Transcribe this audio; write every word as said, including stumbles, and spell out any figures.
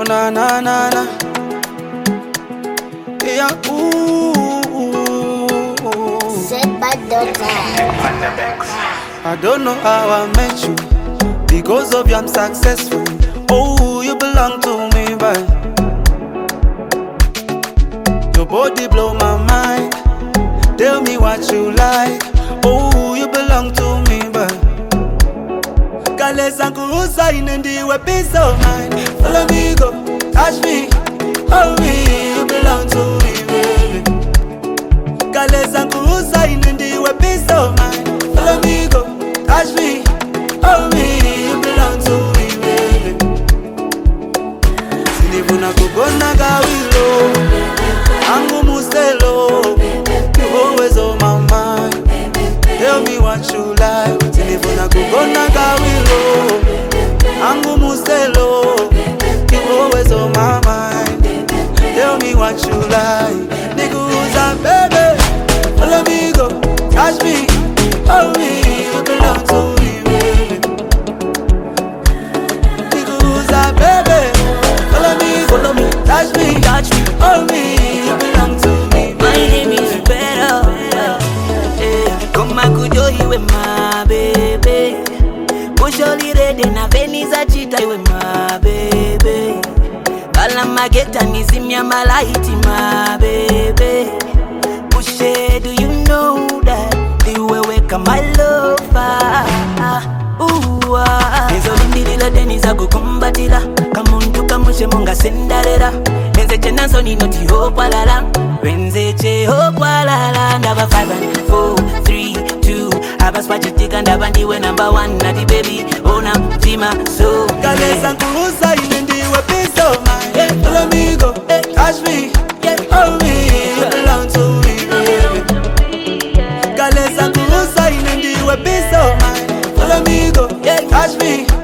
na na na na. Yeah, ooh, ooh, ooh. Said by Doctor. I don't know how I met you. Because of you I'm successful. Oh, you belong to me, but your body blow my mind. Tell me what you like. Oh, you belong to me, but Kale Sankurusa inendiwe peace of mind. Follow me, go, touch me, hold me. You belong to me, baby. Kale Sankurusa inendiwe peace of mind. Follow me, go, touch me, hold me. You belong to me, baby. Sinivuna kugona gawilo, angu muselo. You always on my mind. Tell me what you like. Sinivuna kugona gawilo, angu muselo. You always on my mind. Tell me what you like. Nigga, who's that baby? Follow me, go, touch me, hold me. You belong to me, baby. Nigga, who's that baby? Follow me, follow me, touch me, touch me, hold me. You belong to me, baby. My name is better. Eh, Come and kujo iwe my baby. Usholi rede na veniza chita iwe my baby. Bala mageta nizimya malaiti my baby. Ushe, do you know that iwe weka my lover? Ooh, ah. Enzo lindilila deniza kukumbatila kamuntu kamushe monga sendarera. Enze chenanso ninoti hopalala. Wenze che hopalala. Ndaba five and four, three, two. Aba spachitika ndaba ndiwe number one. Nati baby, ona mtima so. Kale Sankurusa inendiwe peace of mind. Follow me, go, touch me, hold me. You belong to me, baby. Kale Sankurusa inendiwe peace of mind. Follow me, go, touch me,